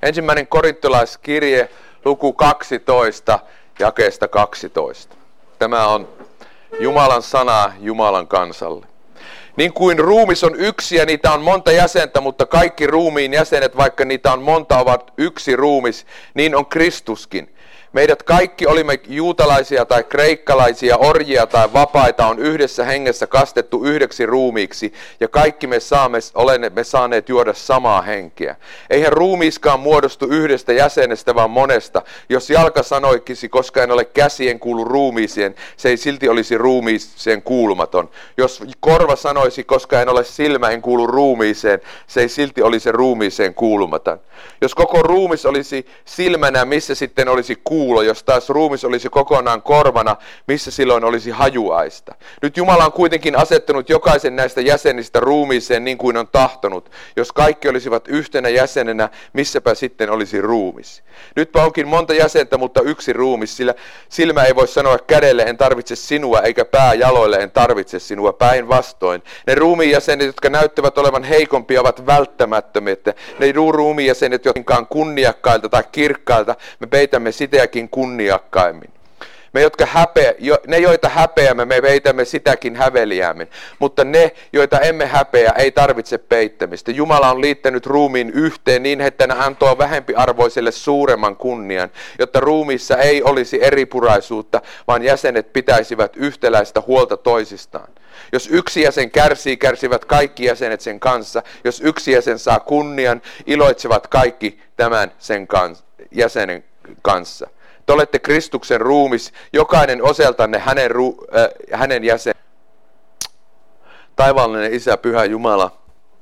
Ensimmäinen korintolaiskirje, luku 12, jakeesta 12. Tämä on Jumalan sana Jumalan kansalle. Niin kuin ruumis on yksi ja niitä on monta jäsentä, mutta kaikki ruumiin jäsenet, vaikka niitä on monta, ovat yksi ruumis, niin on Kristuskin. Meidät kaikki olimme juutalaisia tai kreikkalaisia, orjia tai vapaita, on yhdessä hengessä kastettu yhdeksi ruumiiksi, ja kaikki olemme saaneet juoda samaa henkeä. Eihän ruumiiskaan muodostu yhdestä jäsenestä, vaan monesta. Jos jalka sanoikisi, koska en ole käsien kuulu ruumiiseen, se ei silti olisi ruumiiseen kuulumaton. Jos korva sanoisi, koska en ole silmä, en kuulu ruumiiseen, se ei silti olisi ruumiiseen kuulumaton. Jos koko ruumis olisi silmänä, missä sitten olisi kuulo? Jos taas ruumis olisi kokonaan korvana, missä silloin olisi hajuaista. Nyt Jumala on kuitenkin asettanut jokaisen näistä jäsenistä ruumiiseen niin kuin on tahtonut. Jos kaikki olisivat yhtenä jäsenenä, missäpä sitten olisi ruumis. Nytpä onkin monta jäsentä, mutta yksi ruumis, sillä silmä ei voi sanoa kädelle, en tarvitse sinua, eikä pää jaloille, en tarvitse sinua, päinvastoin. Ne ruumiin jäsenet, jotka näyttävät olevan heikompia, ovat välttämättömiä. Ne ruumiin jäsenet, jotka kunniakkailta tai kirkkailta, me peitämme sitäkin kunniakkaimmin. Ne, joita häpeämme, me peitämme sitäkin häveliämmin. Mutta ne, joita emme häpeä, ei tarvitse peittämistä. Jumala on liittänyt ruumiin yhteen niin, että hän antoi vähempiarvoiselle suuremman kunnian, jotta ruumiissa ei olisi eripuraisuutta, vaan jäsenet pitäisivät yhtäläistä huolta toisistaan. Jos yksi jäsen kärsii, kärsivät kaikki jäsenet sen kanssa. Jos yksi jäsen saa kunnian, iloitsevat kaikki tämän sen jäsenen kanssa. Te olette Kristuksen ruumis, jokainen osaltanne hänen jäsen. Taivaallinen Isä, Pyhä Jumala,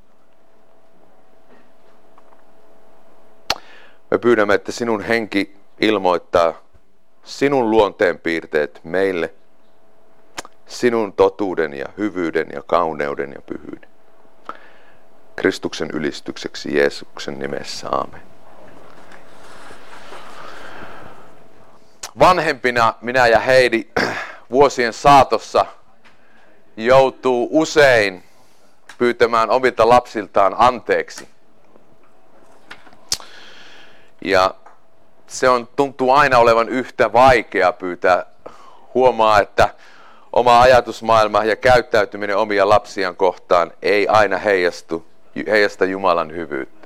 me pyydämme, että sinun henki ilmoittaa sinun luonteenpiirteet meille, sinun totuuden ja hyvyyden ja kauneuden ja pyhyyden. Kristuksen ylistykseksi Jeesuksen nimessä, aamen. Vanhempina minä ja Heidi vuosien saatossa joutuu usein pyytämään omilta lapsiltaan anteeksi. Ja tuntuu aina olevan yhtä vaikea pyytää. Huomaa, että oma ajatusmaailma ja käyttäytyminen omia lapsiaan kohtaan ei aina heijasta Jumalan hyvyyttä.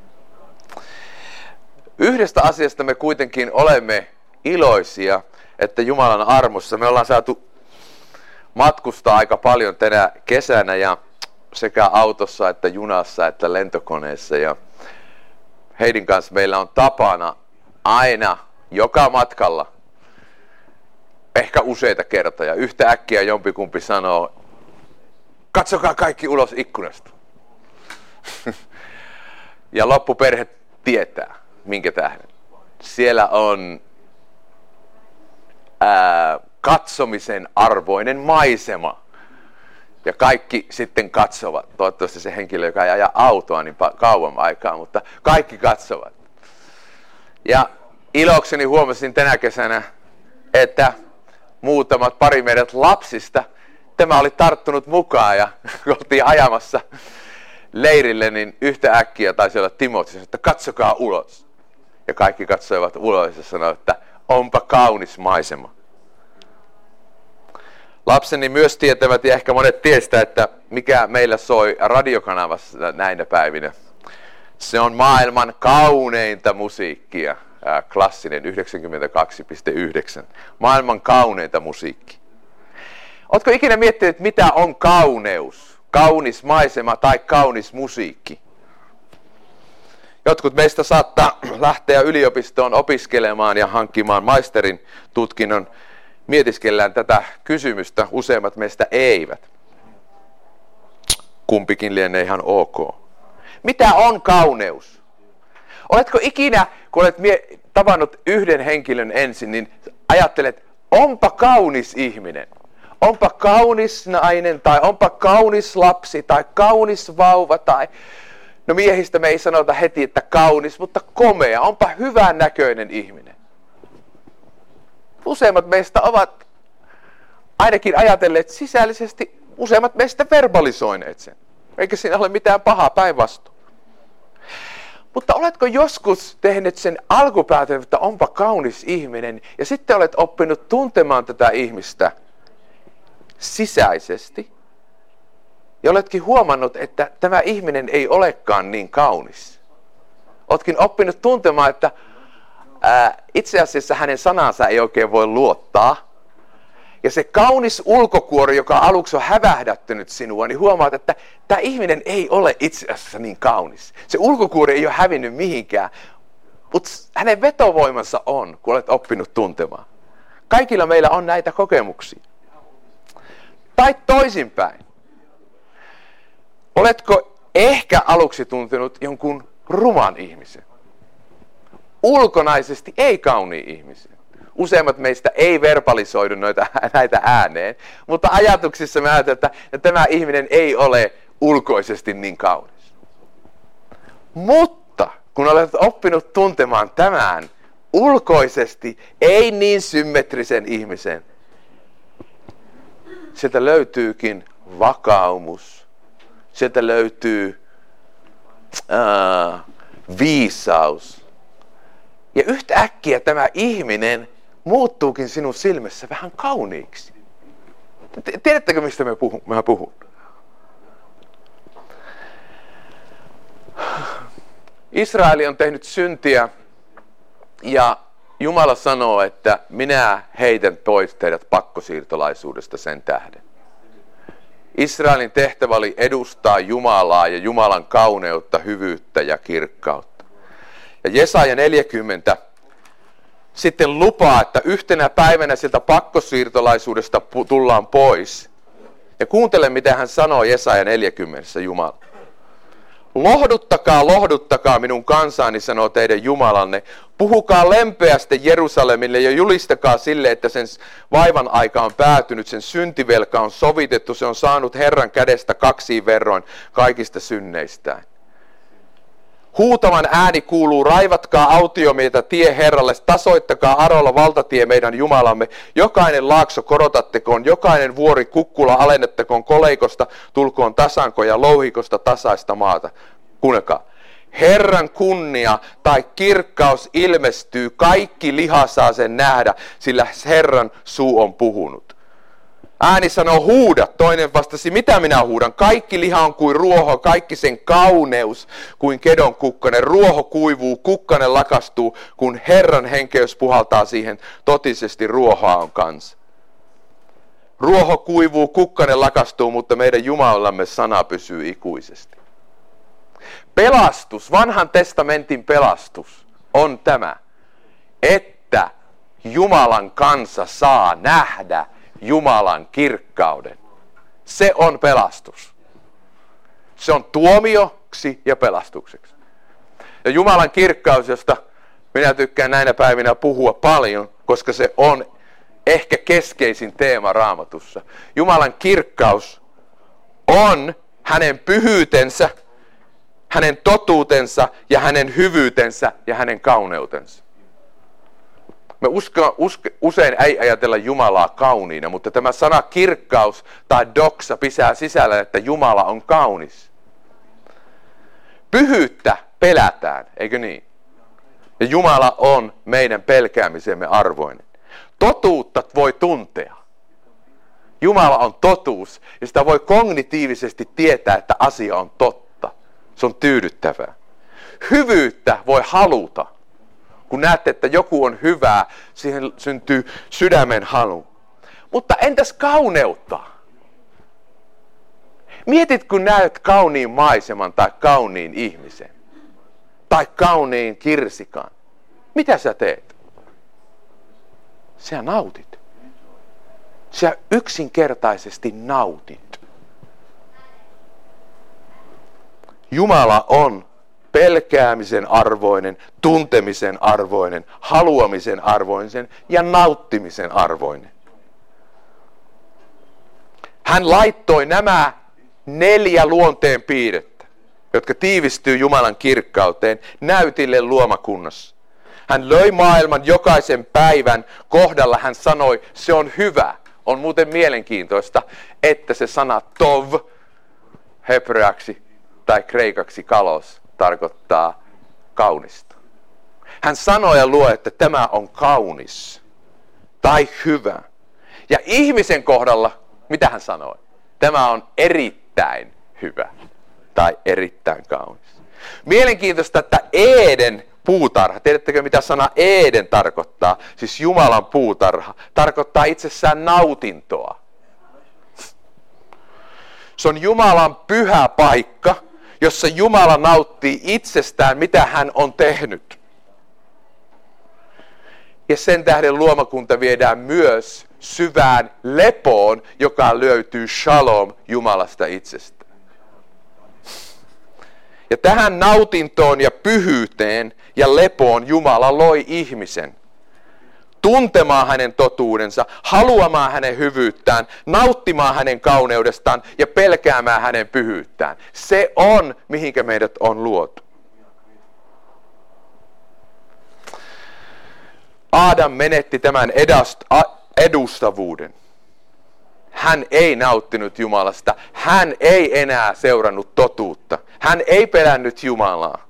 Yhdestä asiasta me kuitenkin olemme iloisia, että Jumalan armossa me ollaan saatu matkustaa aika paljon tänä kesänä ja sekä autossa että junassa että lentokoneessa, ja Heidin kanssa meillä on tapana aina joka matkalla ehkä useita kertoja yhtä äkkiä jompikumpi sanoo, katsokaa kaikki ulos ikkunasta. Ja loppuperhe tietää minkä tähden. Siellä on katsomisen arvoinen maisema. Ja kaikki sitten katsovat. Toivottavasti se henkilö, joka ei aja autoa niin kauan aikaa, mutta kaikki katsovat. Ja ilokseni huomasin tänä kesänä, että pari meidät lapsista, tämä oli tarttunut mukaan, ja kun oltiin ajamassa leirille, niin yhtä äkkiä taisi olla Timothy, että katsokaa ulos. Ja kaikki katsoivat ulos ja sanoivat, että onpa kaunis maisema. Lapseni myös tietävät, ja ehkä monet tiestää, että mikä meillä soi radiokanavassa näinä päivinä. Se on maailman kauneinta musiikkia, klassinen 92,9. Maailman kauneinta musiikki. Ootko ikinä miettinyt, mitä on kauneus? Kaunis maisema tai kaunis musiikki? Jotkut meistä saattaa lähteä yliopistoon opiskelemaan ja hankkimaan maisterin tutkinnon. Mietiskellään tätä kysymystä, useimmat meistä eivät. Kumpikin lienee ihan ok. Mitä on kauneus? Oletko ikinä, kun olet tavannut yhden henkilön ensin, niin ajattelet, onpa kaunis ihminen. Onpa kaunis nainen, tai onpa kaunis lapsi, tai kaunis vauva, tai... No miehistä me ei sanota heti, että kaunis, mutta komea. Onpa hyvän näköinen ihminen. Useimmat meistä ovat ainakin ajatelleet sisällisesti, useimmat meistä verbalisoineet sen. Eikä siinä ole mitään pahaa, päinvastoin. Mutta oletko joskus tehnyt sen alkupäätelmän, että onpa kaunis ihminen, ja sitten olet oppinut tuntemaan tätä ihmistä sisäisesti, ja oletkin huomannut, että tämä ihminen ei olekaan niin kaunis. Oletkin oppinut tuntemaan, että itse asiassa hänen sanansa ei oikein voi luottaa. Ja se kaunis ulkokuori, joka aluksi on hävähdättynyt sinua, niin huomaat, että tämä ihminen ei ole itse asiassa niin kaunis. Se ulkokuori ei ole hävinnyt mihinkään, mutta hänen vetovoimansa on, kun olet oppinut tuntemaan. Kaikilla meillä on näitä kokemuksia. Tai toisinpäin. Oletko ehkä aluksi tuntenut jonkun ruman ihmisen? Ulkonaisesti ei kauniin ihmisen. Useimmat meistä ei verbalisoidu näitä ääneen, mutta ajatuksissa me ajatellaan, että tämä ihminen ei ole ulkoisesti niin kaunis. Mutta kun olet oppinut tuntemaan tämän ulkoisesti ei niin symmetrisen ihmisen, sieltä löytyykin vakaumus, sieltä löytyy viisaus. Ja yhtäkkiä tämä ihminen muuttuukin sinun silmässä vähän kauniiksi. Tiedättekö, mistä mä puhun? Israeli on tehnyt syntiä ja Jumala sanoo, että minä heitän pois teidät pakkosiirtolaisuudesta sen tähden. Israelin tehtävä oli edustaa Jumalaa ja Jumalan kauneutta, hyvyyttä ja kirkkautta. Ja Jesaja 40 sitten lupaa, että yhtenä päivänä sieltä pakkosiirtolaisuudesta tullaan pois. Ja kuuntele, mitä hän sanoo Jesaja 40 Jumala. Lohduttakaa, lohduttakaa minun kansaani, sanoo teidän Jumalanne. Puhukaa lempeästi Jerusalemille ja julistakaa sille, että sen vaivan aika on päätynyt, sen syntivelka on sovitettu, se on saanut Herran kädestä 2 verroin kaikista synneistään. Huutavan ääni kuuluu, raivatkaa autiomietä tie Herralle, tasoittakaa arolla valtatie meidän Jumalamme. Jokainen laakso korotattakoon, jokainen vuori kukkula alennettakoon, koleikosta tulkoon tasanko ja louhikosta tasaista maata. Kuunnelkaa. Herran kunnia tai kirkkaus ilmestyy, kaikki liha saa sen nähdä, sillä Herran suu on puhunut. Ääni sanoo huuda, toinen vastasi, mitä minä huudan? Kaikki liha on kuin ruoho, kaikki sen kauneus kuin kedon kukkanen. Ruoho kuivuu, kukkanen lakastuu, kun Herran henkeys puhaltaa siihen, totisesti ruohoa on kanssa. Ruoho kuivuu, kukkanen lakastuu, mutta meidän Jumalamme sana pysyy ikuisesti. Pelastus, vanhan testamentin pelastus on tämä, että Jumalan kansa saa nähdä Jumalan kirkkauden. Se on pelastus. Se on tuomioksi ja pelastukseksi. Ja Jumalan kirkkaus, josta minä tykkään näinä päivinä puhua paljon, koska se on ehkä keskeisin teema Raamatussa. Jumalan kirkkaus on hänen pyhyytensä, hänen totuutensa ja hänen hyvyytensä ja hänen kauneutensa. Me usein ei ajatella Jumalaa kauniina, mutta tämä sana kirkkaus tai doksa pitää sisällä, että Jumala on kaunis. Pyhyyttä pelätään, eikö niin? Ja Jumala on meidän pelkäämisemme arvoinen. Totuutta voi tuntea. Jumala on totuus ja sitä voi kognitiivisesti tietää, että asia on totta. Se on tyydyttävää. Hyvyyttä voi haluta. Kun näette, että joku on hyvää, siihen syntyy sydämen halu. Mutta entäs kauneutta? Mietit, kun näet kauniin maiseman tai kauniin ihmisen. Tai kauniin kirsikan. Mitä sä teet? Sä nautit. Sä yksinkertaisesti nautit. Jumala on pelkäämisen arvoinen, tuntemisen arvoinen, haluamisen arvoinen ja nauttimisen arvoinen. Hän laittoi nämä 4 luonteen piirrettä, jotka tiivistyy Jumalan kirkkauteen, näytille luomakunnassa. Hän löi maailman jokaisen päivän kohdalla, hän sanoi, se on hyvä. On muuten mielenkiintoista, että se sana tov hebreaksi tai kreikaksi kalos tarkoittaa kaunista. Hän sanoo ja luo, että tämä on kaunis tai hyvä. Ja ihmisen kohdalla, mitä hän sanoi? Tämä on erittäin hyvä tai erittäin kaunis. Mielenkiintoista, että Eden puutarha, tiedättekö mitä sana Eden tarkoittaa? Siis Jumalan puutarha, tarkoittaa itsessään nautintoa. Se on Jumalan pyhä paikka, jossa Jumala nauttii itsestään, mitä hän on tehnyt. Ja sen tähden luomakunta viedään myös syvään lepoon, joka löytyy shalom Jumalasta itsestään. Ja tähän nautintoon ja pyhyyteen ja lepoon Jumala loi ihmisen. Tuntemaan hänen totuudensa, haluamaan hänen hyvyyttään, nauttimaan hänen kauneudestaan ja pelkäämään hänen pyhyyttään. Se on, mihinkä meidät on luotu. Adam menetti tämän edustavuuden. Hän ei nauttinut Jumalasta. Hän ei enää seurannut totuutta. Hän ei pelännyt Jumalaa.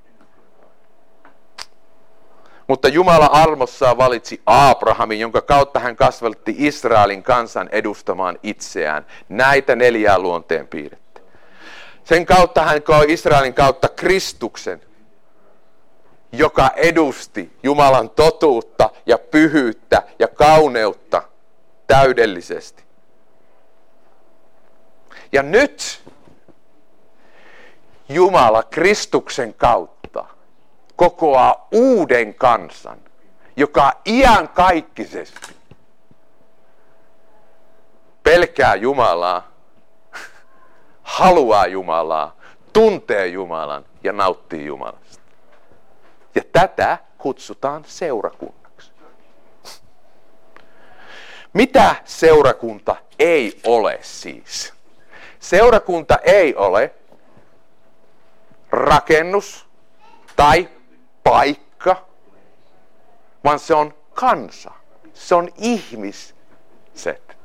Mutta Jumala armossaan valitsi Abrahamin, jonka kautta hän kasvatti Israelin kansan edustamaan itseään. Näitä 4 luonteenpiirrettä. Sen kautta hän koi Israelin kautta Kristuksen, joka edusti Jumalan totuutta ja pyhyyttä ja kauneutta täydellisesti. Ja nyt Jumala Kristuksen kautta kokoaa uuden kansan, joka iankaikkisesti pelkää Jumalaa, haluaa Jumalaa, tuntee Jumalan ja nauttii Jumalasta. Ja tätä kutsutaan seurakunnaksi. Mitä seurakunta ei ole siis? Seurakunta ei ole rakennus tai paikka, vaan se on kansa. Se on ihmiset.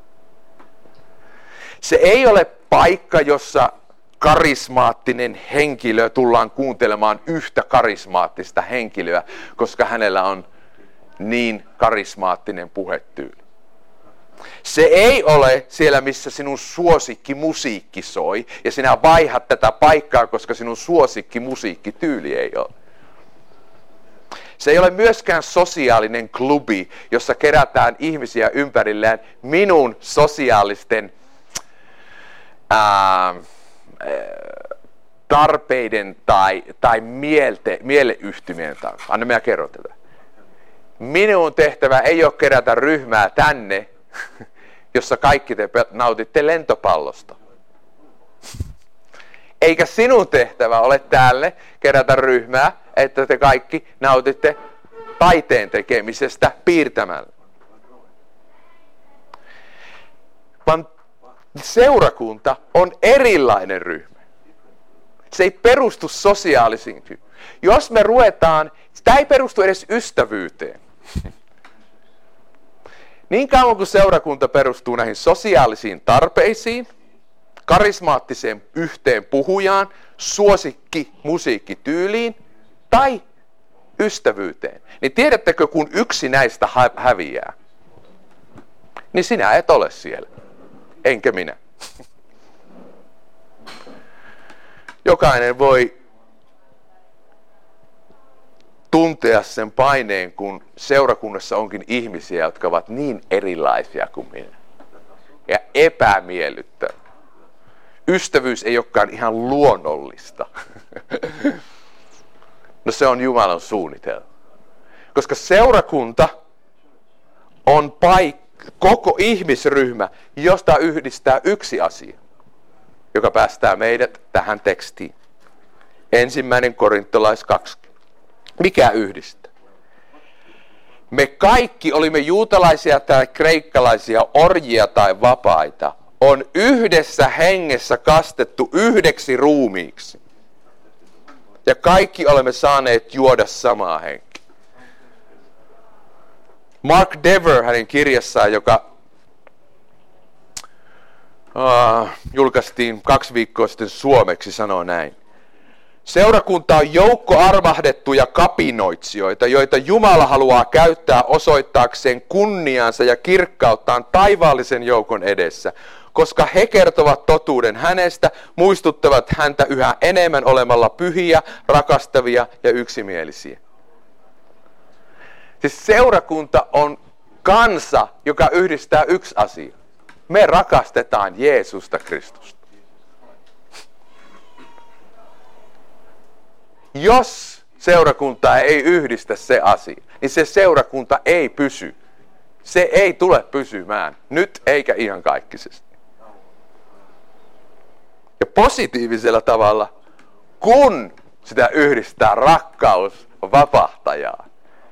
Se ei ole paikka, jossa karismaattinen henkilö tullaan kuuntelemaan yhtä karismaattista henkilöä, koska hänellä on niin karismaattinen puhetyyli. Se ei ole siellä, missä sinun suosikkimusiikki soi, ja sinä vaihat tätä paikkaa, koska sinun suosikkimusiikkityyli ei ole. Se ei ole myöskään sosiaalinen klubi, jossa kerätään ihmisiä ympärilleen minun sosiaalisten tarpeiden tai mieleyhtymien takia. Anna minä kerron tätä. Minun tehtävä ei ole kerätä ryhmää tänne, jossa kaikki te nautitte lentopallosta. Eikä sinun tehtävä ole täällä kerätä ryhmää, että te kaikki nautitte taiteen tekemisestä piirtämällä. Vaan seurakunta on erilainen ryhmä. Se ei perustu sosiaalisiin. Jos me ruvetaan, sitä ei perustu edes ystävyyteen. Niin kauan kuin seurakunta perustuu näihin sosiaalisiin tarpeisiin, karismaattiseen yhteen puhujaan, suosikki musiikkityyliin tai ystävyyteen, niin tiedättekö, kun yksi näistä häviää, niin sinä et ole siellä, enkä minä. Jokainen voi tuntea sen paineen, kun seurakunnassa onkin ihmisiä, jotka ovat niin erilaisia kuin minä. Ja epämiellyttävää. Ystävyys ei olekaan ihan luonnollista. No se on Jumalan suunnitelma. Koska seurakunta on koko ihmisryhmä, josta yhdistää yksi asia, joka päästää meidät tähän tekstiin. 1. Korintolais 2. Mikä yhdistää? Me kaikki, olimme juutalaisia tai kreikkalaisia, orjia tai vapaita, on yhdessä hengessä kastettu yhdeksi ruumiiksi. Ja kaikki olemme saaneet juoda samaa henkeä. Mark Dever hänen kirjassaan, joka julkaistiin 2 viikkoa sitten suomeksi, sanoo näin. Seurakunta on joukko armahdettuja kapinoitsijoita, joita Jumala haluaa käyttää osoittaakseen kunniaansa ja kirkkauttaan taivaallisen joukon edessä, koska he kertovat totuuden hänestä, muistuttavat häntä yhä enemmän olemalla pyhiä, rakastavia ja yksimielisiä. Siis seurakunta on kansa, joka yhdistää yksi asia. Me rakastetaan Jeesusta Kristusta. Jos seurakuntaa ei yhdistä se asia, niin se seurakunta ei pysy. Se ei tule pysymään, nyt eikä ihan kaikkisesti. Ja positiivisella tavalla, kun sitä yhdistää rakkaus vapahtajaan,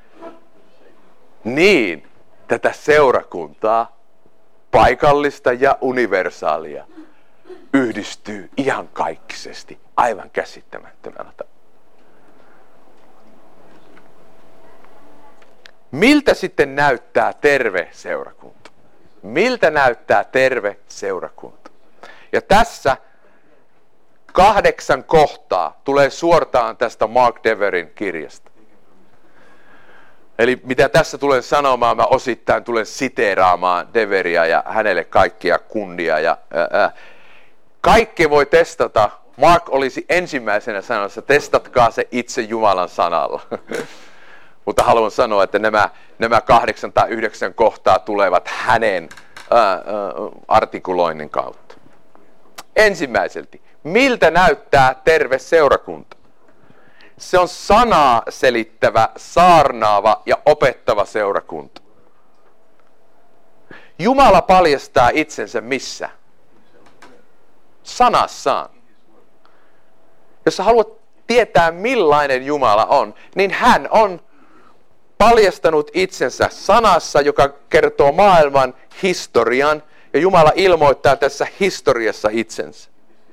niin tätä seurakuntaa, paikallista ja universaalia, yhdistyy ihan kaikkisesti, aivan käsittämättömällä tavalla. Miltä sitten näyttää terve seurakunta? Miltä näyttää terve seurakunta? Ja tässä 8 kohtaa tulee suoraan tästä Mark Deverin kirjasta. Eli mitä tässä tulen sanomaan, mä osittain tulen siteeraamaan Deveria ja hänelle kaikkia kunnia. Kaikki voi testata. Mark olisi ensimmäisenä sanomassa, testatkaa se itse Jumalan sanalla. Mutta haluan sanoa, että nämä 8 tai 9 kohtaa tulevat hänen artikuloinnin kautta. Ensimmäiselti, miltä näyttää terve seurakunta? Se on sanaa selittävä, saarnaava ja opettava seurakunta. Jumala paljastaa itsensä missä? Sanassaan. Jos haluat tietää millainen Jumala on, niin hän on paljastanut itsensä sanassa, joka kertoo maailman historian, ja Jumala ilmoittaa tässä historiassa itsensä.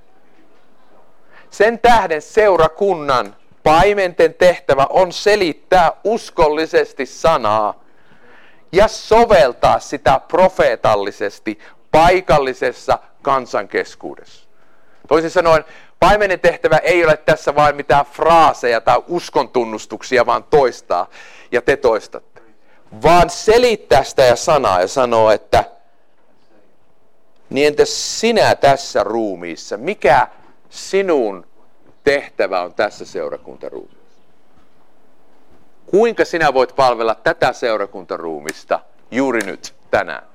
Sen tähden seurakunnan paimenten tehtävä on selittää uskollisesti sanaa ja soveltaa sitä profeetallisesti paikallisessa kansankeskuudessa. Toisin sanoen, paimenen tehtävä ei ole tässä vain mitään fraaseja tai uskontunnustuksia, vaan toistaa, ja te toistatte. Vaan selittää sitä ja sanaa ja sanoo, että niin entäs sinä tässä ruumiissa, mikä sinun tehtävä on tässä seurakuntaruumissa? Kuinka sinä voit palvella tätä seurakuntaruumista juuri nyt, tänään?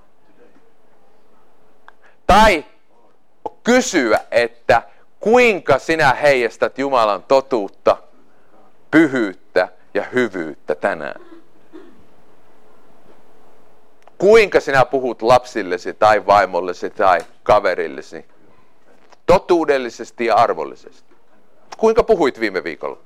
Tai kysyä, että kuinka sinä heijastat Jumalan totuutta, pyhyyttä ja hyvyyttä tänään? Kuinka sinä puhut lapsillesi tai vaimollesi tai kaverillesi? Totuudellisesti ja arvollisesti. Kuinka puhuit viime viikolla?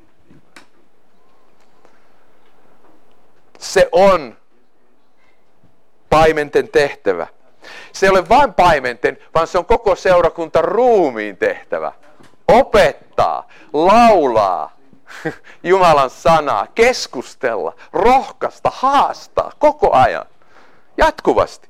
Se on paimenten tehtävä. Se ei ole vain paimenten, vaan se on koko seurakunta ruumiin tehtävä. Opettaa, laulaa Jumalan sanaa, keskustella, rohkaista, haastaa koko ajan, jatkuvasti.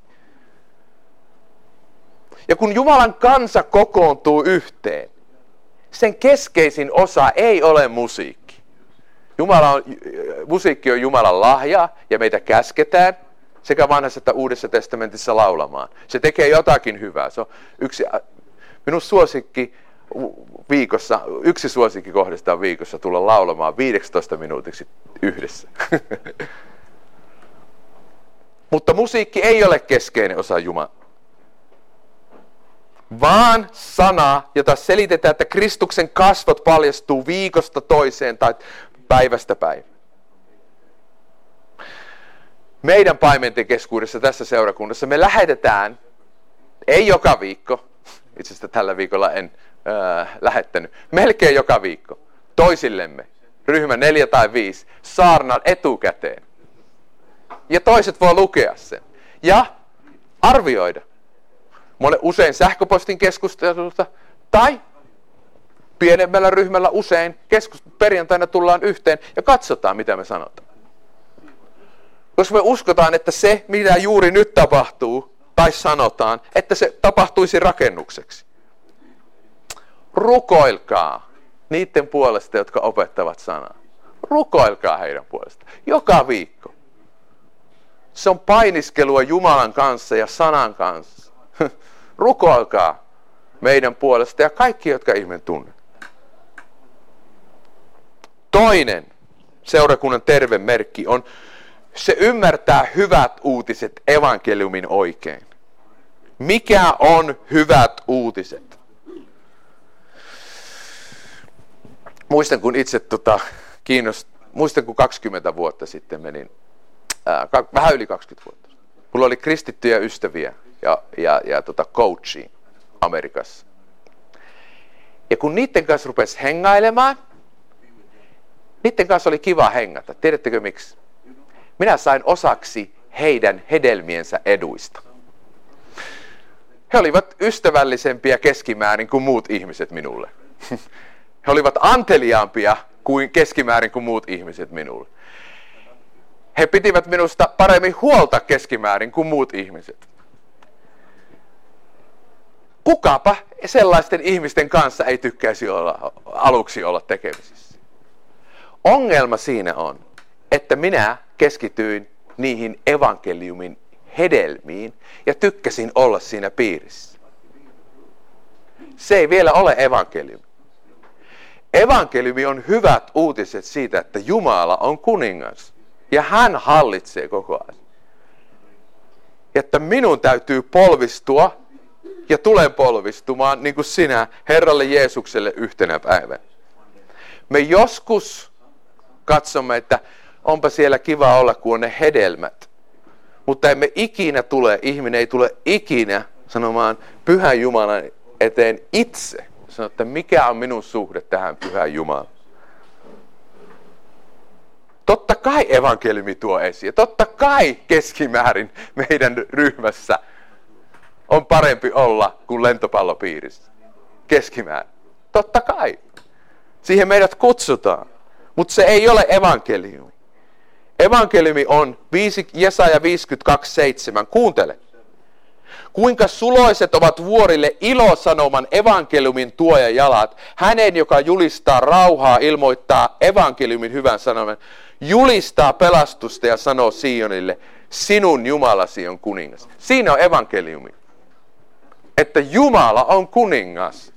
Ja kun Jumalan kansa kokoontuu yhteen, sen keskeisin osa ei ole musiikki. Musiikki on Jumalan lahja ja meitä käsketään sekä vanhassa että uudessa testamentissa laulamaan. Se tekee jotakin hyvää. Se on minun suosikki viikossa, yksi suosikki kohdistaan viikossa tulla laulamaan 15 minuutiksi yhdessä. Mutta musiikki ei ole keskeinen osa Jumalaa, vaan sana, jota selitetään, että Kristuksen kasvot paljastuu viikosta toiseen tai päivästä päivään. Meidän paimenten keskuudessa tässä seurakunnassa me lähetetään, ei joka viikko, itse asiassa tällä viikolla en lähettänyt, melkein joka viikko, toisillemme, ryhmä 4 tai 5, saarnan etukäteen. Ja toiset voi lukea sen ja arvioida. Usein sähköpostin keskustelusta tai pienemmällä ryhmällä usein perjantaina tullaan yhteen ja katsotaan, mitä me sanotaan. Jos me uskotaan, että se, mitä juuri nyt tapahtuu tai sanotaan, että se tapahtuisi rakennukseksi. Rukoilkaa niiden puolesta, jotka opettavat sanaa. Rukoilkaa heidän puolestaan. Joka viikko. Se on painiskelua Jumalan kanssa ja sanan kanssa. Rukoilkaa meidän puolesta ja kaikki, jotka ihmeen tunnet. Toinen seurakunnan terve merkki on, se ymmärtää hyvät uutiset evankeliumin oikein. Mikä on hyvät uutiset? Muistan, kun itse muistan, kun 20 vuotta sitten menin, vähän yli 20 vuotta. Mulla oli kristittyjä ystäviä ja coachia Amerikassa. Ja kun niiden kanssa rupesi hengailemaan, niiden kanssa oli kiva hengata. Tiedättekö miksi? Minä sain osaksi heidän hedelmiensä eduista. He olivat ystävällisempiä keskimäärin kuin muut ihmiset minulle. He olivat anteliaampia kuin keskimäärin kuin muut ihmiset minulle. He pitivät minusta paremmin huolta keskimäärin kuin muut ihmiset. Kukapa sellaisten ihmisten kanssa ei tykkäisi aluksi olla tekemisissä. Ongelma siinä on, että minä keskityin niihin evankeliumin hedelmiin ja tykkäsin olla siinä piirissä. Se ei vielä ole evankeliumi. Evankeliumi on hyvät uutiset siitä, että Jumala on kuningas ja hän hallitsee koko ajan. Että minun täytyy polvistua ja tulen polvistumaan niin kuin sinä Herralle Jeesukselle yhtenä päivänä. Me joskus katsomme, että onpa siellä kiva olla, kun on ne hedelmät. Mutta ihminen ei tule ikinä sanomaan Pyhän Jumalan eteen itse. Sano, että mikä on minun suhde tähän Pyhän Jumalaan. Totta kai evankeliumi tuo esiin. Totta kai keskimäärin meidän ryhmässä on parempi olla kuin lentopallopiirissä. Keskimäärin. Totta kai. Siihen meidät kutsutaan. Mutta se ei ole evankeliumi. Evankeliumi on Jesaja 52:7. Kuuntele. Kuinka suloiset ovat vuorille ilosanoman evankeliumin tuojajalat. Hänen, joka julistaa rauhaa, ilmoittaa evankeliumin hyvän sanoman. Julistaa pelastusta ja sanoo Sionille, sinun Jumalasi on kuningas. Siinä on evankeliumi. Että Jumala on kuningas.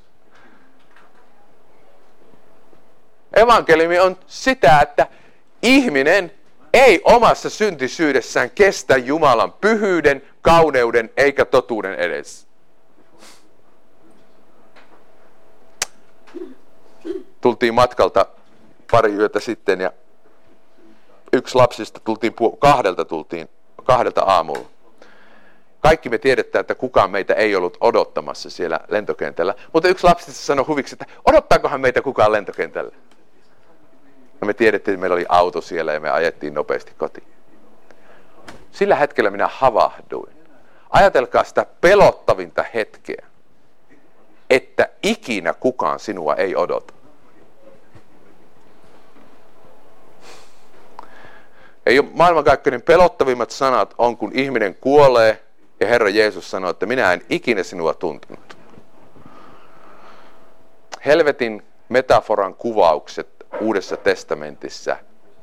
Evankeliumi on sitä, että ihminen ei omassa syntisyydessään kestä Jumalan pyhyyden, kauneuden eikä totuuden edessä. Tultiin matkalta pari yötä sitten ja yksi lapsista tultiin kahdelta aamulla. Kaikki me tiedetään, että kukaan meitä ei ollut odottamassa siellä lentokentällä, mutta yksi lapsista sanoi huviksi, että odottaakohan meitä kukaan lentokentällä. Ja me tiedettiin, että meillä oli auto siellä ja me ajettiin nopeasti kotiin. Sillä hetkellä minä havahduin. Ajatelkaa sitä pelottavinta hetkeä, että ikinä kukaan sinua ei odota. Ei ole maailmankaikkeuden pelottavimmat sanat on, kun ihminen kuolee ja Herra Jeesus sanoo, että minä en ikinä sinua tuntenut. Helvetin metaforan kuvaukset Uudessa testamentissa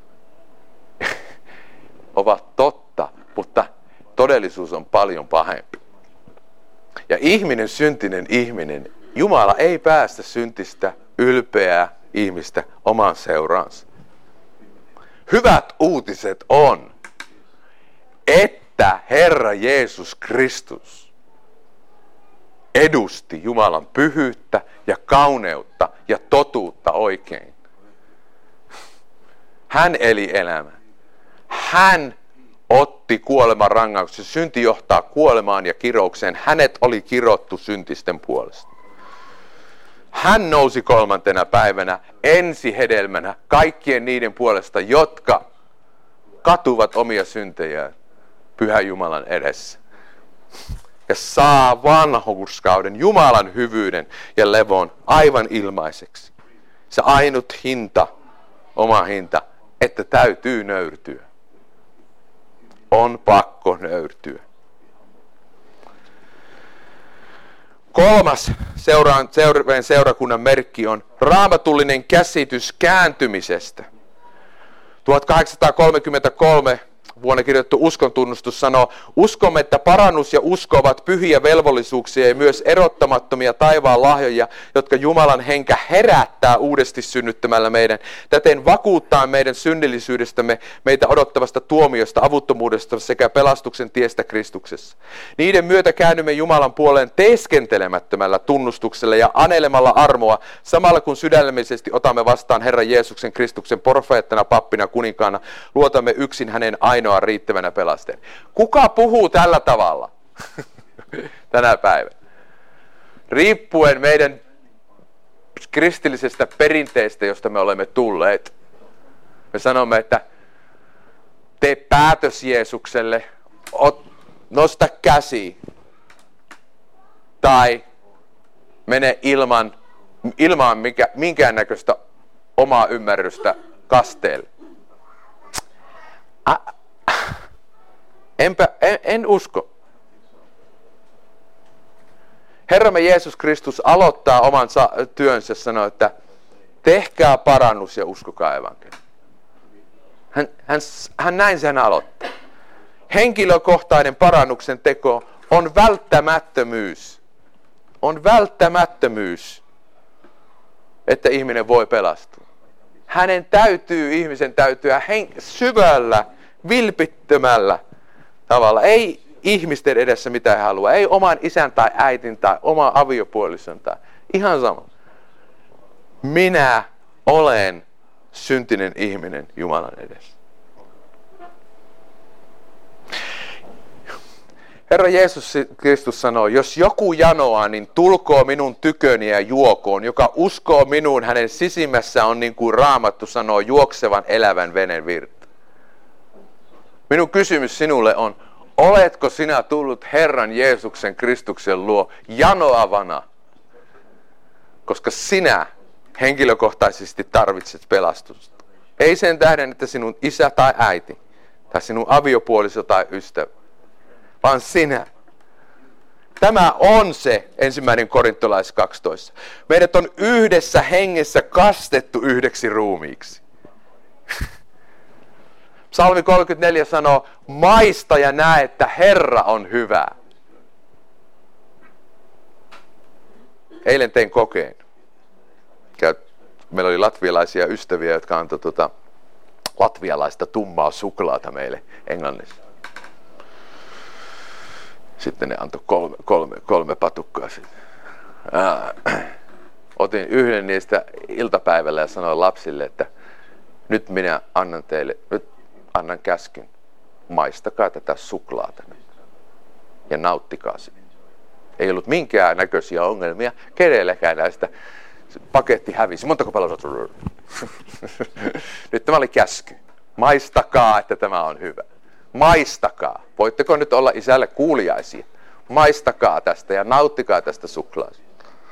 ovat totta, mutta todellisuus on paljon pahempi. Ja syntinen ihminen, Jumala ei päästä syntistä, ylpeää ihmistä omaan seuraansa. Hyvät uutiset on, että Herra Jeesus Kristus edusti Jumalan pyhyyttä ja kauneutta ja totuutta oikein. Hän eli elämän. Hän otti kuoleman rangauksen. Synti johtaa kuolemaan ja kiroukseen. Hänet oli kirottu syntisten puolesta. Hän nousi 3. päivänä ensihedelmänä kaikkien niiden puolesta, jotka katuvat omia syntejään Pyhän Jumalan edessä. Ja saa vanhurskauden, Jumalan hyvyyden ja levon aivan ilmaiseksi. Se ainut hinta, oma hinta, että täytyy nöyrtyä. On pakko nöyrtyä. Kolmas seurakunnan merkki on raamatullinen käsitys kääntymisestä. 1833 vuonna kirjoitettu uskontunnustus sanoo, uskomme, että parannus ja usko ovat pyhiä velvollisuuksia ja myös erottamattomia taivaan lahjoja, jotka Jumalan henkä herättää uudesti synnyttämällä meidän. Täten vakuuttaa meidän synnillisyydestämme, meitä odottavasta tuomiosta, avuttomuudesta sekä pelastuksen tiestä Kristuksessa. Niiden myötä käännymme Jumalan puoleen teeskentelemättömällä tunnustuksella ja anelemalla armoa, samalla kun sydämellisesti otamme vastaan Herran Jeesuksen Kristuksen profeettana, pappina, kuninkaana, luotamme yksin hänen ainoa riittävänä pelasteen. Kuka puhuu tällä tavalla tänä päivänä? Riippuen meidän kristillisestä perinteestä, josta me olemme tulleet, me sanomme, että tee päätös Jeesukselle, nosta käsi tai mene ilman minkäännäköistä omaa ymmärrystä kasteelle. En usko. Herramme Jeesus Kristus aloittaa oman työnsä sanoo, että tehkää parannus ja uskokaa evankeliumia. Hän näin sen aloittaa. Henkilökohtainen parannuksen teko on välttämättömyys. On välttämättömyys, että ihminen voi pelastua. Ihmisen täytyy syvällä, vilpittömällä tavalla, ei ihmisten edessä mitä he haluaa, ei oman isän tai äitin tai oman aviopuolison tai ihan sama. Minä olen syntinen ihminen Jumalan edessä. Herra Jeesus Kristus sanoo, jos joku janoaa, niin tulkoo minun tyköni ja juokoon. Joka uskoo minuun, hänen sisimmässä on niin kuin Raamattu sanoo, juoksevan elävän veden virta. Minun kysymys sinulle on, oletko sinä tullut Herran Jeesuksen Kristuksen luo janoavana? Koska sinä henkilökohtaisesti tarvitset pelastusta. Ei sen tähden, että sinun isä tai äiti, tai sinun aviopuoliso tai ystävä, vaan sinä. Tämä on se 1. Korintolais 12. Meidät on yhdessä hengessä kastettu yhdeksi ruumiiksi. Psalmi 34 sanoo, maista ja näe, että Herra on hyvä. Eilen tein kokeen. Meillä oli latvialaisia ystäviä, jotka antoi latvialaista tummaa suklaata meille Englannissa. Sitten ne antoi kolme patukkaa. Otin yhden niistä iltapäivällä ja sanoin lapsille, että nyt minä annan käskyn. Maistakaa tätä suklaata ja nauttikaa siitä. Ei ollut minkään näköisiä ongelmia kenelläkään näistä. Paketti hävisi. Montako palloa? Nyt tämä oli käsky. Maistakaa, että tämä on hyvä. Maistakaa. Voitteko nyt olla isälle kuuliaisia? Maistakaa tästä ja nauttikaa tästä suklaasta.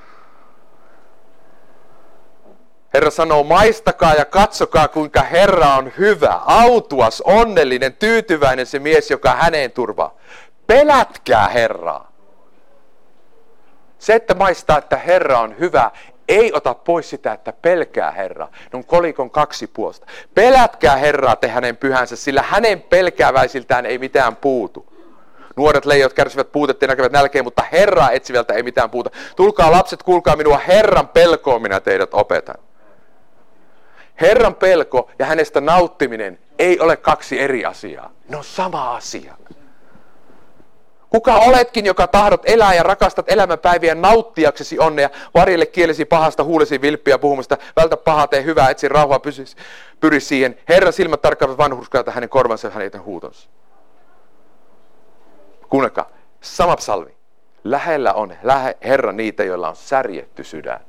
Herra sanoo, maistakaa ja katsokaa, kuinka Herra on hyvä, autuas, onnellinen, tyytyväinen se mies, joka häneen turvaa. Pelätkää Herraa. Se, että maistaa, että Herra on hyvä, ei ota pois sitä, että pelkää Herraa. Ne on kolikon kaksi puolta. Pelätkää Herraa, te hänen pyhänsä, sillä hänen pelkääväisiltään ei mitään puutu. Nuoret leijot kärsivät puutetta ja näkevät nälkeä, mutta Herraa etsivältä ei mitään puuta. Tulkaa lapset, kuulkaa minua, Herran pelkoon minä teidät opetan. Herran pelko ja hänestä nauttiminen ei ole kaksi eri asiaa. Ne on sama asia. Kuka oletkin, joka tahdot elää ja rakastat elämänpäiviä nauttiaksesi onnea, varjelle kielesi pahasta, huulesi vilppiä puhumasta, vältä pahaa, tee hyvää, etsi rauhaa, pyri siihen. Herran silmät tarkkaavat vanhurskailta hänen korvansa ja hänen huutonsa. Kuunnelkaa, sama psalmi. Lähellä on Herra niitä, joilla on särjetty sydän.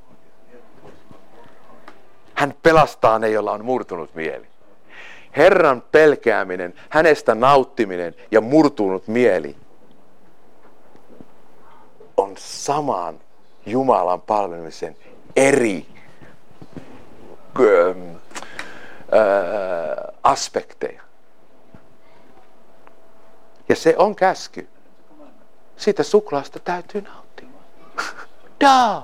Hän pelastaa ne, joilla on murtunut mieli. Herran pelkääminen, hänestä nauttiminen ja murtunut mieli on saman Jumalan palvelemisen eri aspekteja. Ja se on käsky. Siitä suklaasta täytyy nauttia. Tada!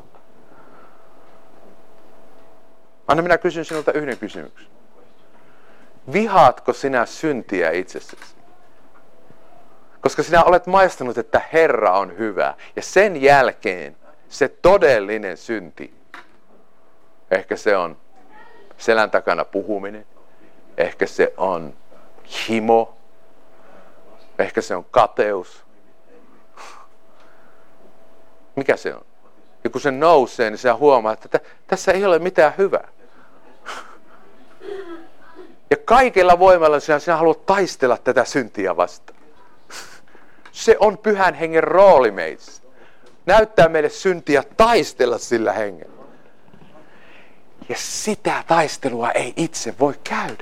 Anna minä kysyn sinulta yhden kysymyksen. Vihaatko sinä syntiä itsessäsi? Koska sinä olet maistanut, että Herra on hyvä. Ja sen jälkeen se todellinen synti, ehkä se on selän takana puhuminen, ehkä se on himo, ehkä se on kateus. Mikä se on? Ja kun se nousee, niin sä huomaat, että tässä ei ole mitään hyvää. Ja kaikella voimalla sinä haluat taistella tätä syntiä vastaan. Se on Pyhän Hengen rooli meissä. Näyttää meille syntiä, taistella sillä hengellä. Ja sitä taistelua ei itse voi käydä.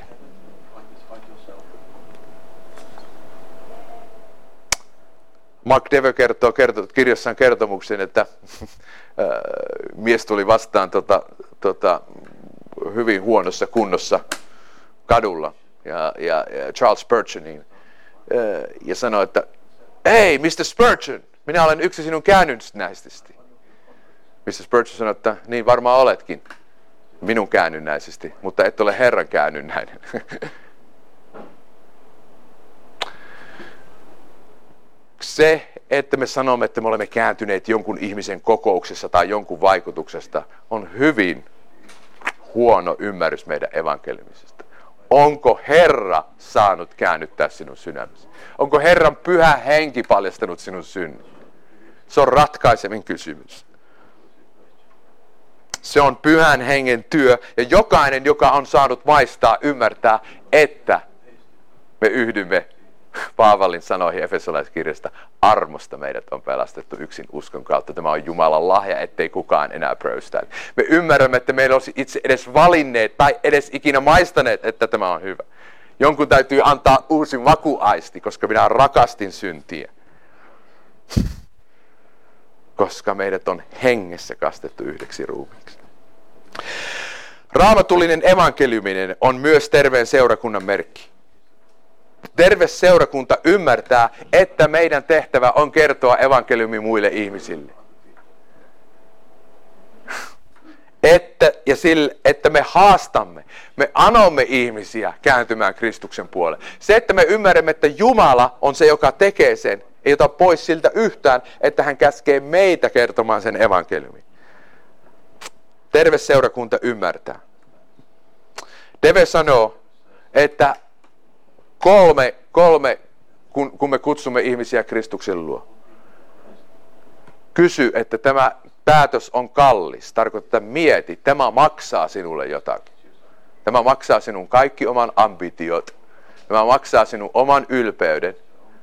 Mark Dever kertoo kirjassaan kertomuksen, että mies tuli vastaan hyvin huonossa kunnossa kadulla ja Charles Spurgeoniin ja sanoi, että hei, Mr. Spurgeon, minä olen yksi sinun käännynnäisesti. Mr. Spurgeon sanoi, että niin varmaan oletkin minun käännynnäisesti, mutta et ole Herran käännynnäinen. Se, että me sanomme, että me olemme kääntyneet jonkun ihmisen kokouksessa tai jonkun vaikutuksesta, on hyvin huono ymmärrys meidän evankeliumisesta. Onko Herra saanut käännyttää sinun sydämesi? Onko Herran Pyhä Henki paljastanut sinun synnin? Se on ratkaisevin kysymys. Se on Pyhän Hengen työ ja jokainen, joka on saanut maistaa, ymmärtää, että me yhdymme Paavalin sanoihin Efesolaiskirjasta, armosta meidät on pelastettu yksin uskon kautta. Tämä on Jumalan lahja, ettei kukaan enää pröystäile. Me ymmärrämme, että meillä olisi itse edes valinneet tai edes ikinä maistaneet, että tämä on hyvä. Jonkun täytyy antaa uusi makuaisti, koska minä rakastin syntiä. Koska meidät on hengessä kastettu yhdeksi ruumiiksi. Raamatullinen evankeliuminen on myös terveen seurakunnan merkki. Terve seurakunta ymmärtää, että meidän tehtävä on kertoa evankeliumi muille ihmisille. Että me haastamme, me anomme ihmisiä kääntymään Kristuksen puoleen. Se, että me ymmärrämme, että Jumala on se, joka tekee sen, ei ota pois siltä yhtään, että hän käskee meitä kertomaan sen evankeliumin. Terve seurakunta ymmärtää. Deve sanoo, että kolme, kun me kutsumme ihmisiä Kristuksen luo. Kysy, että tämä päätös on kallis. Tarkoittaa, että mieti, tämä maksaa sinulle jotakin. Tämä maksaa sinun kaikki oman ambitiot. Tämä maksaa sinun oman ylpeyden.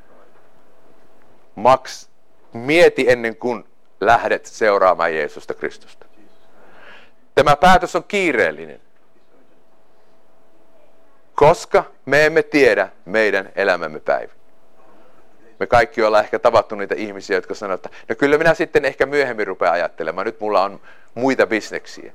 Mieti ennen kuin lähdet seuraamaan Jeesusta Kristusta. Tämä päätös on kiireellinen. Koska me emme tiedä meidän elämämme päivä. Me kaikki ollaan ehkä tavattu niitä ihmisiä, jotka sanoo, että no kyllä minä sitten ehkä myöhemmin rupean ajattelemaan. Nyt mulla on muita bisneksiä.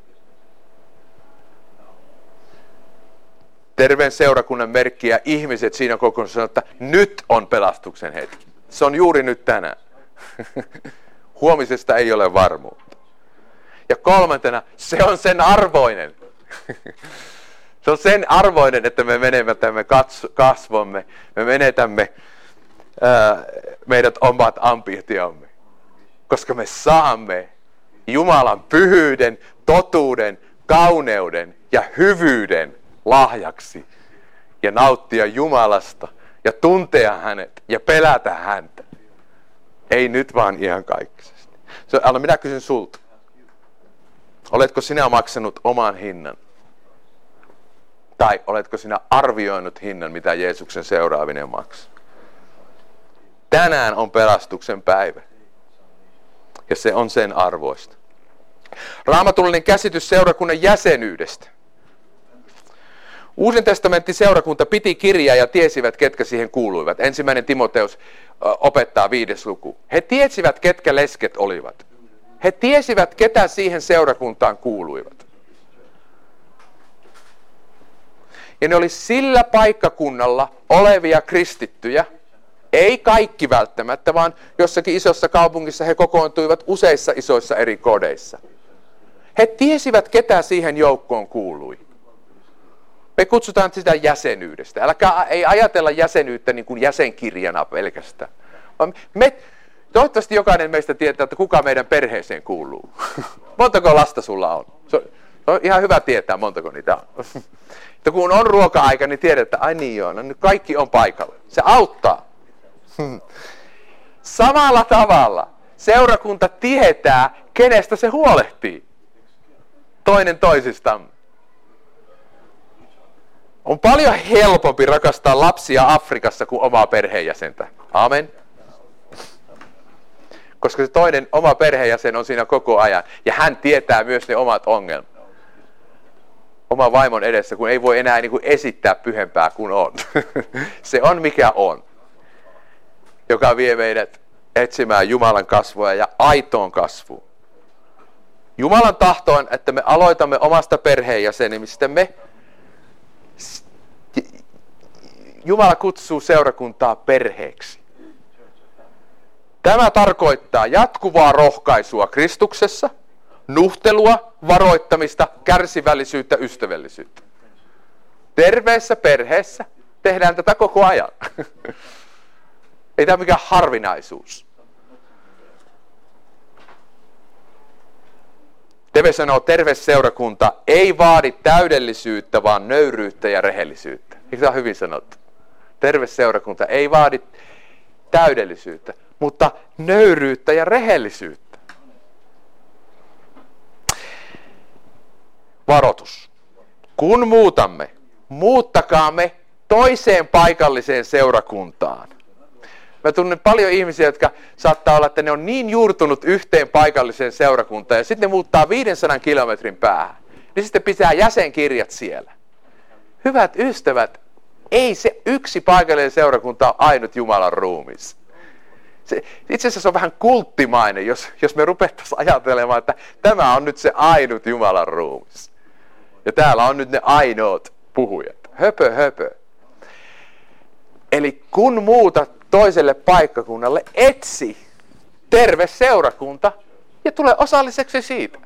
Terveen seurakunnan merkki ja ihmiset siinä kokonaisuudessa sanoo, että nyt on pelastuksen hetki. Se on juuri nyt tänään. Huomisesta ei ole varmuutta. Ja kolmantena, se on sen arvoinen. Se on sen arvoinen, että me menetämme kasvomme, me menetämme meidät omat ambitiomme. Koska me saamme Jumalan pyhyyden, totuuden, kauneuden ja hyvyyden lahjaksi. Ja nauttia Jumalasta ja tuntea hänet ja pelätä häntä. Ei nyt vaan ihan kaikkisesti. Anna, minä kysyn sulta. Oletko sinä maksanut oman hinnan? Tai oletko sinä arvioinut hinnan, mitä Jeesuksen seuraaminen maksaa? Tänään on pelastuksen päivä. Ja se on sen arvoista. Raamatullinen käsitys seurakunnan jäsenyydestä. Uuden testamentin seurakunta piti kirjaa ja tiesivät, ketkä siihen kuuluivat. 1. Timoteus opettaa 5. luku. He tiesivät, ketkä lesket olivat. He tiesivät, ketä siihen seurakuntaan kuuluivat. Ja ne oli sillä paikkakunnalla olevia kristittyjä, Ei kaikki välttämättä, vaan jossakin isossa kaupungissa he kokoontuivat useissa isoissa eri kodeissa. He tiesivät, ketä siihen joukkoon kuului. Me kutsutaan sitä jäsenyydestä. Ei ajatella jäsenyyttä niin kuin jäsenkirjana pelkästään. Toivottavasti jokainen meistä tietää, että kuka meidän perheeseen kuuluu. Montako lasta sulla on? Se on ihan hyvä tietää, montako niitä on. Että kun on ruoka-aika, niin tiedät, että ai niin joo, no nyt kaikki on paikalla. Se auttaa. Samalla tavalla seurakunta tietää, kenestä se huolehtii. Toinen toisistamme. On paljon helpompi rakastaa lapsia Afrikassa kuin omaa perheenjäsentä. Amen. Koska se toinen oma perheenjäsen on siinä koko ajan. Ja hän tietää myös ne omat ongelmat. Oma vaimon edessä, kun ei voi enää niin kuin esittää pyhempää kuin on. Se on mikä on. Joka vie meidät etsimään Jumalan kasvua ja aitoon kasvuun. Jumalan tahto on, että me aloitamme omasta perheenjäsenimistämme. Jumala kutsuu seurakuntaa perheeksi. Tämä tarkoittaa jatkuvaa rohkaisua Kristuksessa, nuhtelua, varoittamista, kärsivällisyyttä, ystävällisyyttä. Terveessä perheessä tehdään tätä koko ajan. Ei tämä mikään harvinaisuus. Teve sanoo, terve seurakunta ei vaadi täydellisyyttä, vaan nöyryyttä ja rehellisyyttä. Eikö tämä ole hyvin sanottu? Terve seurakunta ei vaadi täydellisyyttä, mutta nöyryyttä ja rehellisyyttä. Varoitus. Kun muutamme, muuttakaamme toiseen paikalliseen seurakuntaan. Mä tunnen paljon ihmisiä, jotka saattaa olla, että ne on niin juurtunut yhteen paikalliseen seurakuntaan ja sitten ne muuttaa 500 kilometrin päähän. Niin sitten pitää jäsenkirjat siellä. Hyvät ystävät, ei se yksi paikallinen seurakunta ole ainut Jumalan ruumis. Itse asiassa se on vähän kulttimainen, jos me rupettaisiin ajattelemaan, että tämä on nyt se ainut Jumalan ruumis. Ja täällä on nyt ne ainoat puhujat. Höpö, höpö. Eli kun muutat toiselle paikkakunnalle, etsi terve seurakunta ja tule osalliseksi siitä.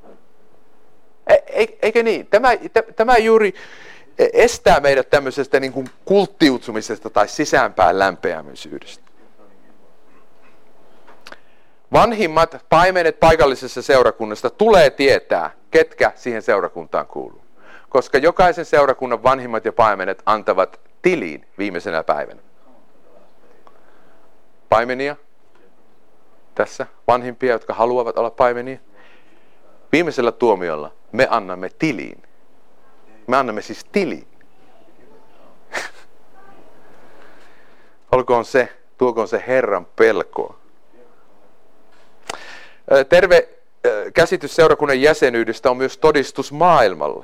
Eikö niin? Tämä juuri estää meidät tämmöisestä niin kuin kulttiutumisesta tai sisäänpäin lämpeämisyydestä. Vanhimmat paimenet paikallisessa seurakunnasta tulee tietää, ketkä siihen seurakuntaan kuuluu. Koska jokaisen seurakunnan vanhimmat ja paimenet antavat tiliin viimeisenä päivänä. Paimenia, tässä vanhimpia, jotka haluavat olla paimenia. Viimeisellä tuomiolla me annamme tiliin. Me annamme siis tiliin. Tuokoon se Herran pelkoa. Terve käsitys seurakunnan jäsenyydestä on myös todistus maailmalle.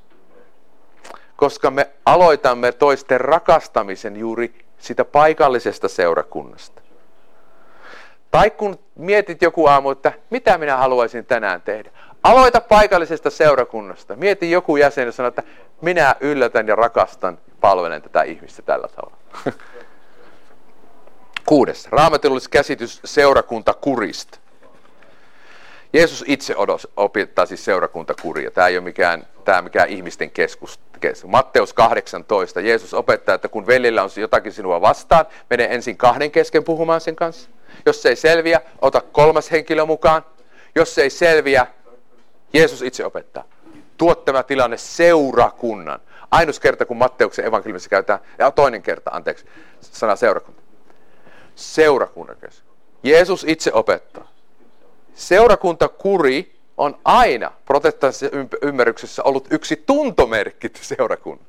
Koska me aloitamme toisten rakastamisen juuri sitä paikallisesta seurakunnasta. Tai kun mietit joku aamu, että mitä minä haluaisin tänään tehdä. Aloita paikallisesta seurakunnasta. Mieti joku jäsen ja sano, että minä yllätän ja rakastan, palvelen tätä ihmistä tällä tavalla. 6. Raamatullis käsitys seurakuntakurista. Jeesus itse opettaa siis seurakuntakuria. Tämä ei ole mikään ihmisten keskustelu. Matteus 18. Jeesus opettaa, että kun veljellä on jotakin sinua vastaan, mene ensin 2 kesken puhumaan sen kanssa. Jos se ei selviä, ota 3. henkilö mukaan. Jos se ei selviä, Jeesus itse opettaa. Tuo tämä tilanne seurakunnan. Ainus kerta, kun Matteuksen evankeliumissa käytetään, ja toinen kerta, sana seurakunta. Seurakunnan kesken. Jeesus itse opettaa. Seurakuntakuri on aina protestantisessa ymmärryksessä ollut yksi tuntomerkki seurakunnan.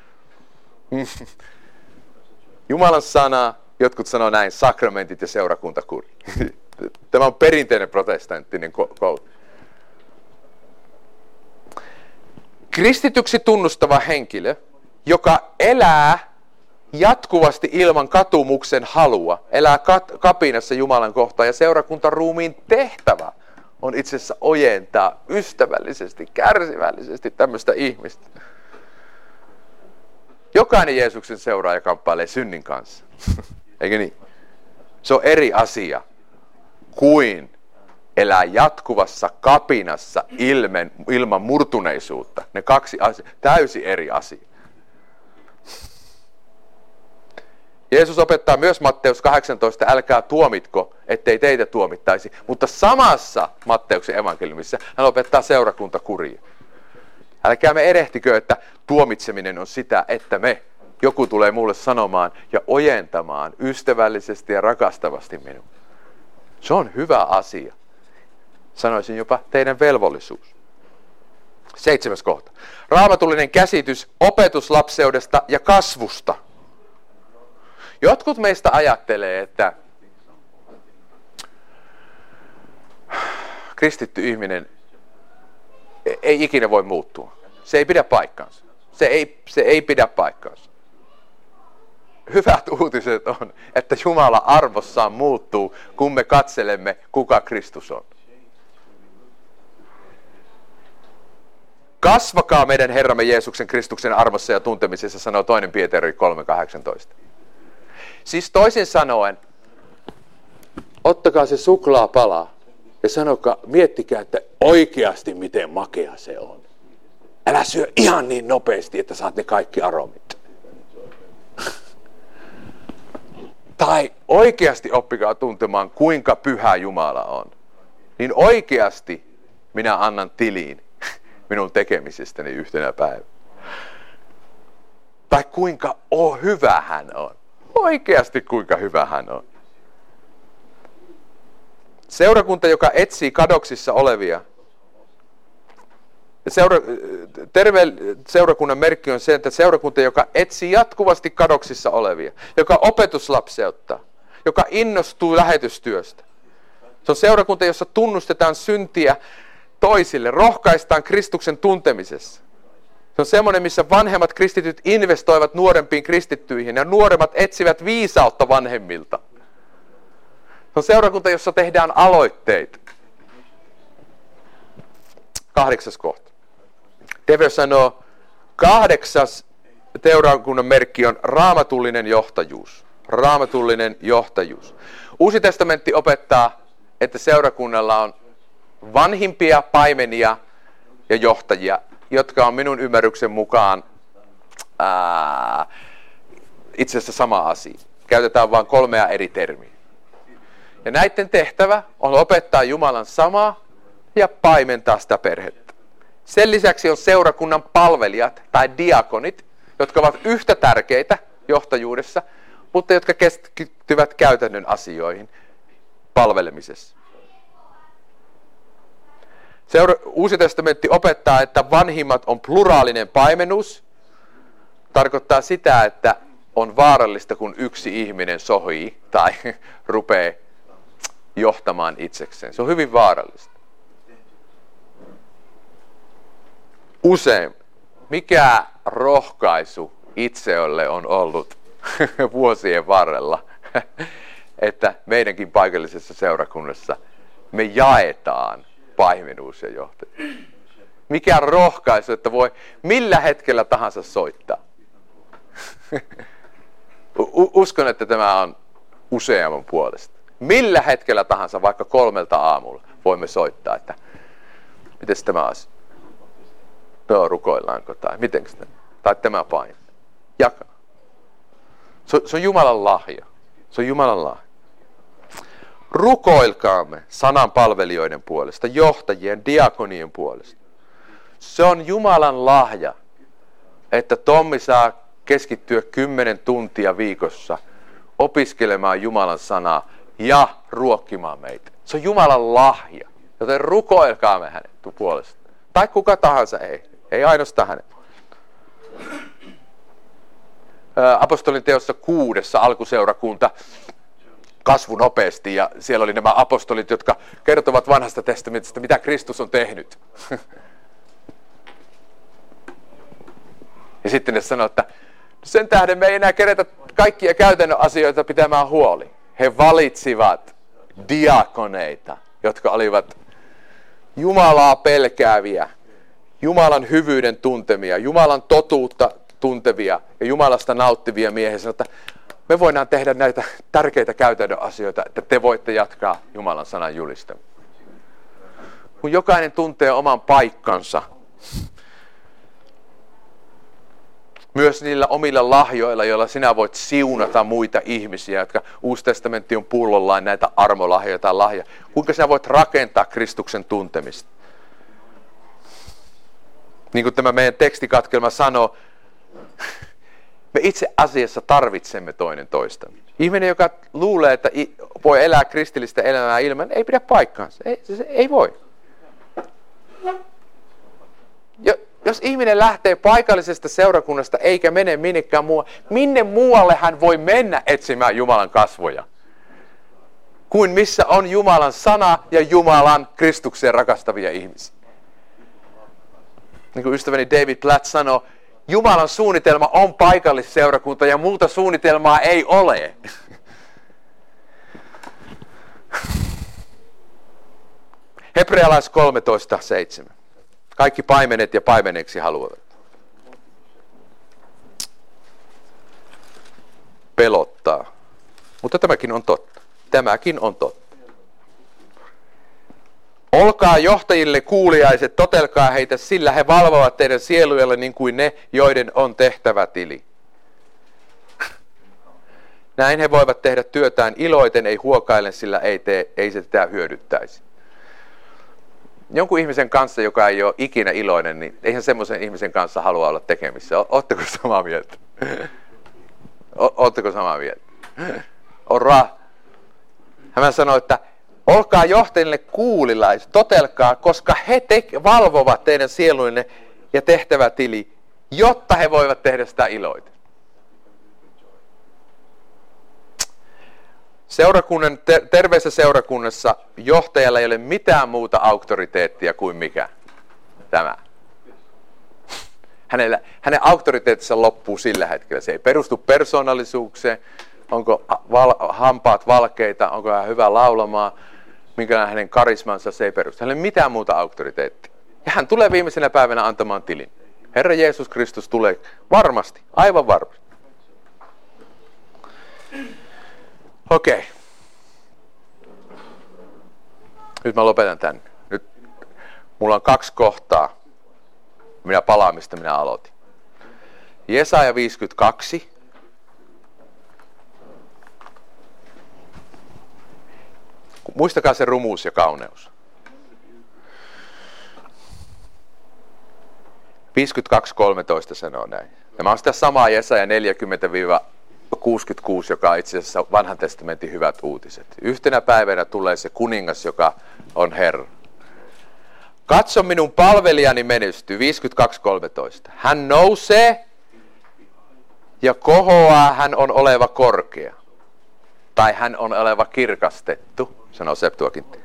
Jumalan sana, jotkut sanoo näin, sakramentit ja seurakuntakuri. Tämä on perinteinen protestanttinen koulu. Kristityksi tunnustava henkilö, joka elää jatkuvasti ilman katumuksen halua, elää kapinassa Jumalan kohtaan ja seurakuntaruumiin tehtävä on itse asiassa ojentaa ystävällisesti, kärsivällisesti tämmöistä ihmistä. Jokainen Jeesuksen seuraaja kamppailee synnin kanssa. Eikö niin? Se on eri asia kuin elää jatkuvassa kapinassa ilman murtuneisuutta. Ne kaksi asiaa, täysin eri asia. Jeesus opettaa myös Matteus 18, älkää tuomitko, ettei teitä tuomittaisi. Mutta samassa Matteuksen evankeliumissa hän opettaa seurakuntakuria. Älkää me erehtikö, että tuomitseminen on sitä, että joku tulee mulle sanomaan ja ojentamaan ystävällisesti ja rakastavasti minua. Se on hyvä asia. Sanoisin jopa teidän velvollisuus. 7. kohta. Raamatullinen käsitys opetuslapseudesta ja kasvusta. Jotkut meistä ajattelee, että kristitty ihminen ei ikinä voi muuttua. Se ei pidä paikkaansa. Se ei pidä paikkaansa. Hyvät uutiset on, että Jumala arvossaan muuttuu, kun me katselemme, kuka Kristus on. Kasvakaa meidän Herramme Jeesuksen Kristuksen armossa ja tuntemisessa, sanoo 2. Pietari 3.18. Siis toisin sanoen, ottakaa se suklaapala ja sanokaa, miettikää, että oikeasti miten makea se on. Älä syö ihan niin nopeasti, että saat ne kaikki aromit. Tai oikeasti oppikaa tuntemaan, kuinka pyhä Jumala on. Niin oikeasti minä annan tiliin minun tekemisestäni yhtenä päivänä. Tai kuinka hyvä hän on. Oikeasti kuinka hyvä hän on. Seurakunta, joka etsii kadoksissa olevia. Terve seurakunnan merkki on se, että seurakunta, joka etsii jatkuvasti kadoksissa olevia, joka opetuslapseuttaa, joka innostuu lähetystyöstä. Se on seurakunta, jossa tunnustetaan syntiä toisille, rohkaistaan Kristuksen tuntemisessa. Se on semmoinen, missä vanhemmat kristityt investoivat nuorempiin kristittyihin ja nuoremmat etsivät viisautta vanhemmilta. Se on seurakunta, jossa tehdään aloitteita. 8. kohta. Deve sanoo, 8. seurakunnan merkki on raamatullinen johtajuus. Raamatullinen johtajuus. Uusi testamentti opettaa, että seurakunnalla on vanhimpia paimenia ja johtajia, jotka on minun ymmärryksen mukaan itse asiassa sama asia. Käytetään vain 3 eri termiä. Ja näiden tehtävä on opettaa Jumalan sanaa ja paimentaa sitä perhettä. Sen lisäksi on seurakunnan palvelijat tai diakonit, jotka ovat yhtä tärkeitä johtajuudessa, mutta jotka keskittyvät käytännön asioihin palvelemisessa. Uusi testamentti opettaa, että vanhimmat on pluraalinen paimenus. Tarkoittaa sitä, että on vaarallista, kun yksi ihminen sohii tai rupeaa johtamaan itsekseen. Se on hyvin vaarallista. Usein, mikä rohkaisu itseolle on ollut vuosien varrella, että meidänkin paikallisessa seurakunnassa me jaetaan paimenuus ja johtajuus. Mikä rohkaisu, että voi millä hetkellä tahansa soittaa. Uskon, että tämä on useamman puolesta. Millä hetkellä tahansa, vaikka 3 aamulla, voimme soittaa, että miten tämä asia? No, rukoillaanko tai miten sitä? Tai tämä paine. Jakaa. Se on Jumalan lahja. Se on Jumalan lahja. Rukoilkaamme sanan palvelijoiden puolesta, johtajien, diakonien puolesta. Se on Jumalan lahja, että Tommi saa keskittyä 10 tuntia viikossa opiskelemaan Jumalan sanaa ja ruokkimaan meitä. Se on Jumalan lahja, joten rukoilkaamme hänen puolesta. Tai kuka tahansa ei ainoastaan hänen. Apostolin teossa 6. alkuseurakunta kasvu nopeasti ja siellä oli nämä apostolit, jotka kertovat vanhasta testamentista, mitä Kristus on tehnyt. Ja sitten ne sanoo, että sen tähden me ei enää kerätä kaikkia käytännön asioita pitämään huoli. He valitsivat diakoneita, jotka olivat Jumalaa pelkääviä, Jumalan hyvyyden tuntemia, Jumalan totuutta tuntevia ja Jumalasta nauttivia miehiä. Sanoi, että me voidaan tehdä näitä tärkeitä käytännön asioita, että te voitte jatkaa Jumalan sanan julistamista. Kun jokainen tuntee oman paikkansa, myös niillä omilla lahjoilla, joilla sinä voit siunata muita ihmisiä, jotka Uusi testamentti on pullollaan näitä armolahjoja tai lahjoja. Kuinka sinä voit rakentaa Kristuksen tuntemista? Niin kuin tämä meidän tekstikatkelma sanoo, me itse asiassa tarvitsemme toinen toistamme. Ihminen, joka luulee, että voi elää kristillistä elämää ilman, ei pidä paikkaansa. Ei voi. Jos ihminen lähtee paikallisesta seurakunnasta eikä mene minnekään muualle, minne muualle hän voi mennä etsimään Jumalan kasvoja? Kuin missä on Jumalan sana ja Jumalan Kristukseen rakastavia ihmisiä. Niin kuin ystäväni David Platt sanoi, Jumalan suunnitelma on paikallisseurakunta ja muuta suunnitelmaa ei ole. Hebrealais 13:7. Kaikki paimenet ja paimeneksi haluavat. Pelottaa. Mutta tämäkin on totta. Tämäkin on totta. Olkaa johtajille kuuliaiset, totelkaa heitä, sillä he valvovat teidän sielujalle niin kuin ne, joiden on tehtävä tili. Näin he voivat tehdä työtään iloiten, ei huokaillen, sillä ei se tätä hyödyttäisi. Jonkun ihmisen kanssa, joka ei ole ikinä iloinen, niin eihän semmoisen ihmisen kanssa halua olla tekemissä. Ootteko samaa mieltä? Ootteko samaa mieltä? Ora. Hän sanoi, että olkaa johtajille kuulilaiset, totelkaa, koska he valvovat teidän sieluinne ja tehtävä tili, jotta he voivat tehdä sitä iloiten. Terveessä seurakunnassa johtajalla ei ole mitään muuta auktoriteettia kuin mikä? Tämä. Hänen auktoriteettinsa loppuu sillä hetkellä. Se ei perustu persoonallisuukseen, onko hampaat valkeita, onko hän hyvä laulamaan, minkälainen hänen karismansa, se ei perustu. Hänellä ei ole mitään muuta auktoriteettia. Ja hän tulee viimeisenä päivänä antamaan tilin. Herra Jeesus Kristus tulee varmasti, aivan varmasti. Okei. Nyt mä lopetan tän. Nyt mulla on 2 kohtaa. Minä palaan, mistä minä aloitin. Jesaja 52. Muistakaa se rumuus ja kauneus. 52:13 sanoo näin. Tämä on sitä samaa Jesaja 40-66, joka on itse asiassa vanhan testamentin hyvät uutiset. Yhtenä päivänä tulee se kuningas, joka on Herra. Katso, minun palvelijani menestyy, 52:13. Hän nousee ja kohoaa, hän on oleva korkea. Tai hän on oleva kirkastettu, sanoo Septuaginta.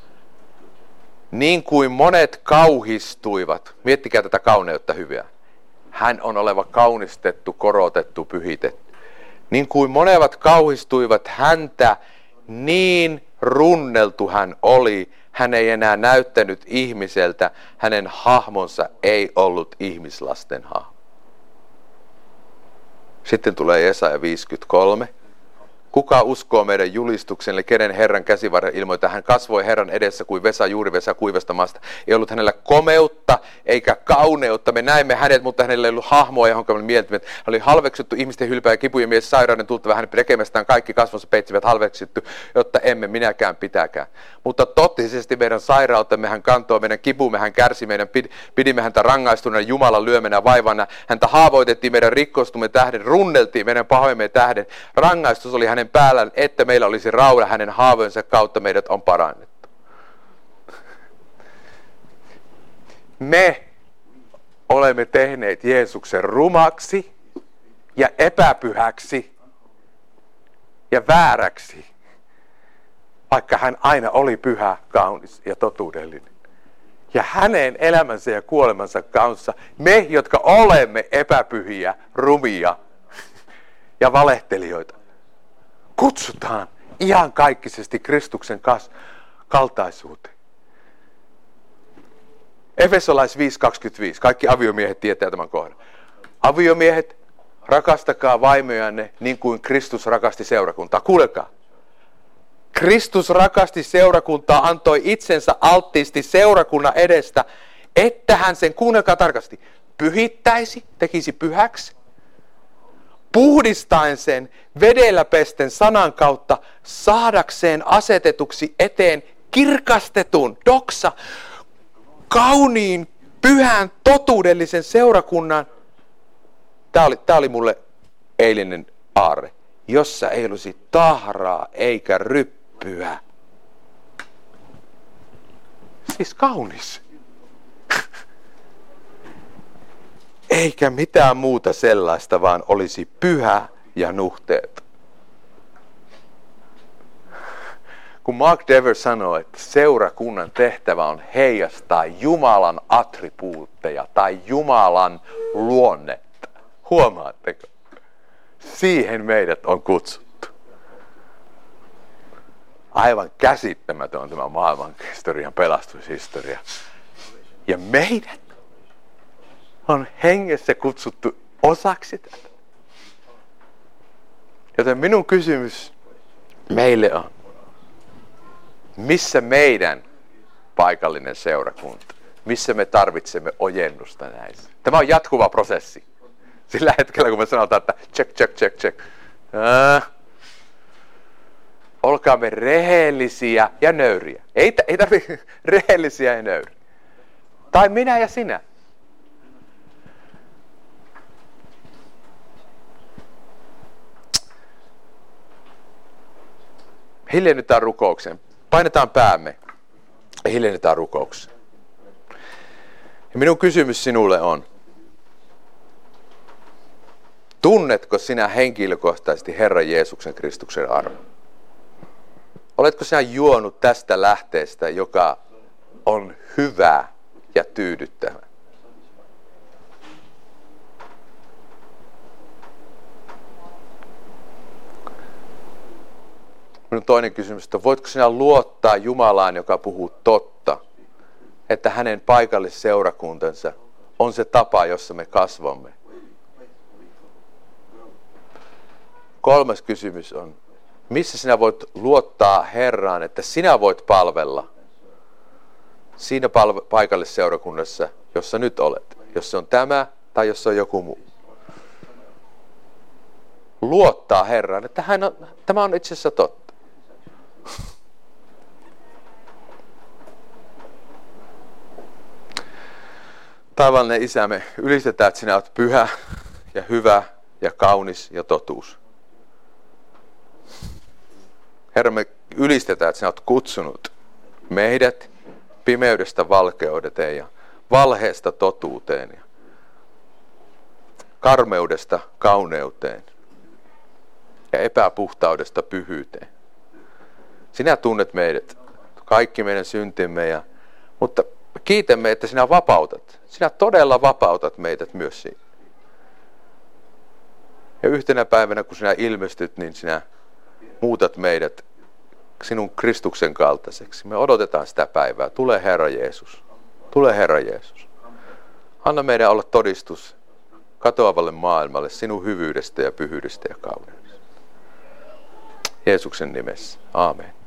Niin kuin monet kauhistuivat, miettikää tätä kauneutta hyvää. Hän on oleva kaunistettu, korotettu, pyhitetty. Niin kuin monet kauhistuivat häntä, niin runneltu hän oli. Hän ei enää näyttänyt ihmiseltä, hänen hahmonsa ei ollut ihmislasten hahmo. Sitten tulee Jesaja 53. Kuka uskoo meidän julistukselle, kenen Herran käsivarren ilmoittaa? Hän kasvoi Herran edessä kuin vesa, juuri vesa kuivasta maasta. Ei ollut hänellä komeutta eikä kauneutta. Me näimme hänet, mutta hänellä ei ollut hahmoa, johon me mietimme. Hän oli halveksuttu ihmisten hylpää ja kipujen mies, sairauden tultava hänen tekemästään kaikki kasvonsa peitsivät halveksuttu, jotta emme minäkään pitäkään. Mutta totisesti meidän sairautemme hän kantoi, meidän kipumme hän kärsi, meidän pidimme häntä rangaistuna Jumalan lyömänä vaivana. Häntä haavoitettiin meidän rikkostumme tähden, runneltiin meidän pahoimme tähden. Rangaistus oli hänen päällään, että meillä olisi rauha, hänen haavojensa kautta meidät on parannettu. Me olemme tehneet Jeesuksen rumaksi ja epäpyhäksi ja vääräksi, vaikka hän aina oli pyhä, kaunis ja totuudellinen. Ja hänen elämänsä ja kuolemansa kanssa me, jotka olemme epäpyhiä, rumia ja valehtelijoita, kutsutaan iankaikkisesti Kristuksen kaltaisuuteen. Efesolais 5:25. Kaikki aviomiehet tietää tämän kohdan. Aviomiehet, rakastakaa vaimojanne niin kuin Kristus rakasti seurakuntaa. Kuulekaa. Kristus rakasti seurakuntaa, antoi itsensä alttiisti seurakunnan edestä, että hän sen, kuunnelkaa tarkasti, pyhittäisi, tekisi pyhäksi, puhdistaen sen vedellä pesten sanan kautta, saadakseen asetetuksi eteen kirkastetun, doksa, kauniin, pyhän, totuudellisen seurakunnan. Tämä oli mulle eilinen aarre, jossa ei olisi tahraa eikä ryppyä. Siis kaunis. Eikä mitään muuta sellaista, vaan olisi pyhä ja nuhteet. Kun Mark Dever sanoo, että seurakunnan tehtävä on heijastaa Jumalan attribuutteja tai Jumalan luonnetta. Huomaatteko? Siihen meidät on kutsuttu. Aivan käsittämätön tämä maailmanhistorian pelastushistoria. Ja meidät on hengessä kutsuttu osaksi tätä. Joten minun kysymys meille on, missä meidän paikallinen seurakunta, missä me tarvitsemme ojennusta näissä. Tämä on jatkuva prosessi. Sillä hetkellä, kun me sanotaan, että check. Olkaamme rehellisiä ja nöyriä. Ei tarvitse rehellisiä ja nöyriä. Tai minä ja sinä. Hiljennytään rukoukseen. Painetaan päämme ja hiljennytään rukoukseen. Ja minun kysymys sinulle on, tunnetko sinä henkilökohtaisesti Herran Jeesuksen Kristuksen arvon? Oletko sinä juonut tästä lähteestä, joka on hyvä ja tyydyttävä? Minun toinen kysymys on, voitko sinä luottaa Jumalaan, joka puhuu totta, että hänen paikallisseurakuntansa on se tapa, jossa me kasvamme? Kolmas kysymys on, missä sinä voit luottaa Herraan, että sinä voit palvella siinä paikallisseurakunnassa, jossa nyt olet. Jos se on tämä tai jos se on joku muu. Luottaa Herraan, että tämä on itse asiassa totta. Taivallinen Isä, me ylistetään, että sinä olet pyhä ja hyvä ja kaunis ja totuus. Herra, me ylistetään, että sinä olet kutsunut meidät pimeydestä valkeuteen ja valheesta totuuteen ja karmeudesta kauneuteen ja epäpuhtaudesta pyhyyteen. Sinä tunnet meidät, kaikki meidän syntimme, mutta kiitämme, että sinä vapautat. Sinä todella vapautat meidät myös siitä. Ja yhtenä päivänä, kun sinä ilmestyt, niin sinä muutat meidät sinun Kristuksen kaltaiseksi. Me odotetaan sitä päivää. Tule Herra Jeesus. Tule Herra Jeesus. Anna meidän olla todistus katoavalle maailmalle sinun hyvyydestä ja pyhyydestä ja kauneudesta. Jeesuksen nimessä. Aamen.